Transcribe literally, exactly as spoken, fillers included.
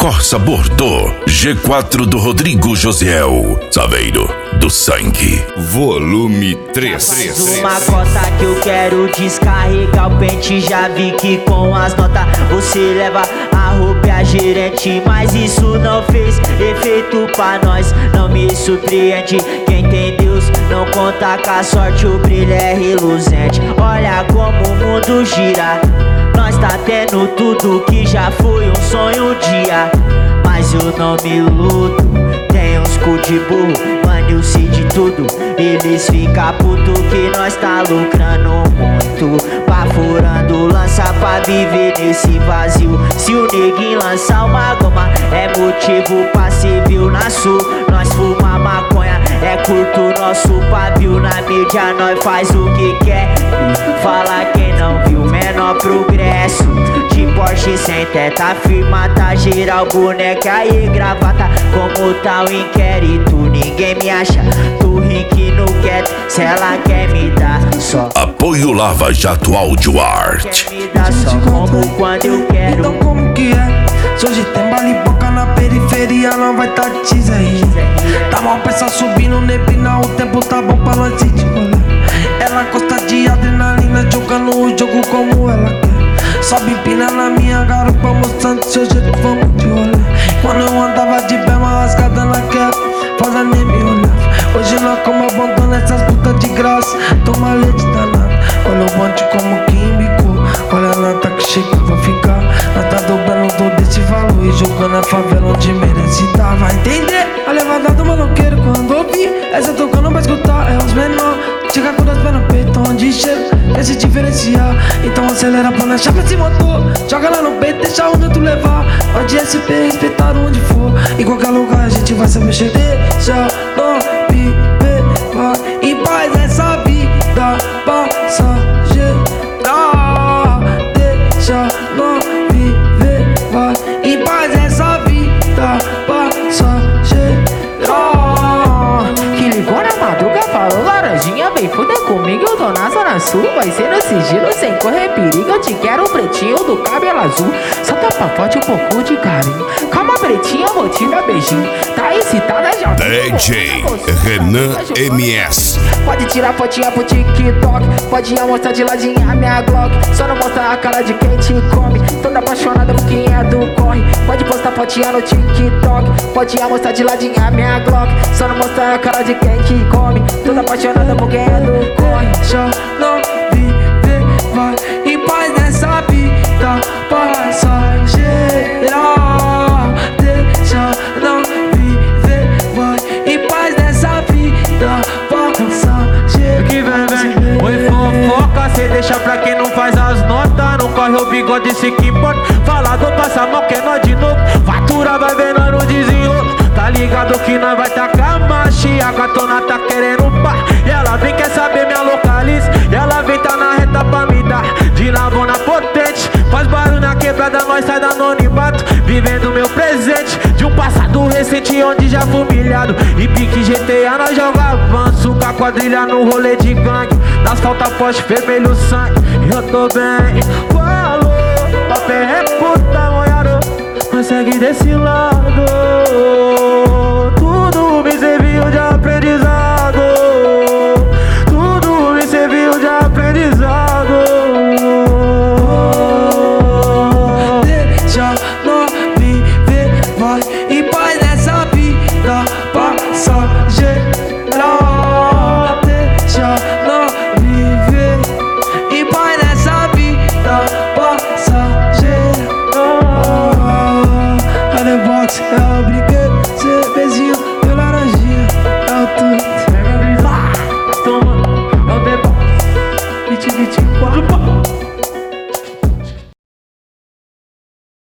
Corsa Bordeaux, G quatro do Rodrigo Josiel, Saveiro do Sangue. Volume três. Mais uma cota que eu quero descarregar o pente. Já vi que com as notas você leva a roupa e a gerente, mas isso não fez efeito pra nós. Não me surpreende, quem tem Deus não conta com a sorte, o brilho é reluzente. Olha como o mundo gira, nós tá tendo tudo que já foi um sonho um dia. Mas eu não me iludo, tem uns cu de burro, mano, eu sei de tudo. Eles ficam puto que nós tá lucrando muito, baforando lança pra viver nesse vazio. Se o neguinho lançar uma goma, é motivo pra civil. Na sul, nós fuma maconha, é curto nosso pavio. Na mídia nós faz o que quer, fala quem não viu menor progresso. De Porsche sem teta, firma tá geral, boneca e gravata. Como tá o inquérito, ninguém me acha. Tô rico no quieto, se ela quer me dar só. Apoio Lava Jato Audio Art. Quer me dar só como quando eu quero. Então como que é? Se hoje tem baliboca na periferia, não vai tá teaser aí. Tá mal peça subindo, neblina, o tempo tá bom pra nós ir de rolê. Ela gosta de adrenalina, jogando o jogo como ela quer. Sobe empina na minha garupa, mostrando seu jeito, vamos de rolê. Quando eu andava de berma rasgada na queda, fala nem me olhava. Hoje nós como abandona essas putas de graça, toma leite danado. Olha o bonde como que embicou, olha a nata que chega pra ficar. Nós tá dobrando todo esse valor e jogando a favela onde merece dar. Vai entender a levada do maloqueiro quando ouvir essa tocando pra escutar, é os menor. Chega com os pés no peito, onde chega, quer se diferenciar. Então acelera pra nós, chapa esse motor, joga lá no peito, deixa o vento levar. Pode S P, respeitar onde for, em qualquer lugar a gente vai se mexer. Deixa não viver, vai em paz essa vida passageira. Deixa não viver, vai em paz essa vida passageira. Que ligou na madruga, falou laranjinha, vem fuder comigo, eu tô na zona sul. Vai ser no sigilo, sem correr perigo, eu te quero pretinho do cabelo azul. Só tá pra forte um pouco de carinho, calma pretinha, vou te dar beijinho. Tá excitada já. D J Renan M S. Pode tirar fotinha pro TikTok, pode mostrar de ladinha a minha Glock. Só não mostra a cara de quem te come, toda apaixonada por quem é do corre. Pode postar fotinha no TikTok, pode mostrar de ladinha a minha Glock. Só não mostra a cara de quem te come, toda apaixonada por quem é do corre. Deixa não viver, vai em paz nessa vida passageira. Deixa não viver, vai em paz nessa vida passageira. Que vem, vem, oi fofoca, cê deixa pra quem não faz as notas. Não corre o bigode, se que importa. Falador passa mal, que é nós de novo. Fatura vai vendo no desenrolo. Tá ligado que nós vai tacar marcha. A gatona tá querendo par, e ela vem, quer saber minha localiza. E ela vem, tá na reta pra me dar de lavona potente. Faz barulho na quebrada, nós sai da anonimato, vivendo meu presente de um passado recente onde já fui humilhado. E pique G T A nós joga avanço, com a quadrilha no rolê de gangue. Nas falta forte, vermelho sangue, eu tô bem. Falou, papel é puta, moiado, mas segue desse lado. Tudo me serviu de aprendizado, tudo me serviu de aprendizado. Deixa não viver, vai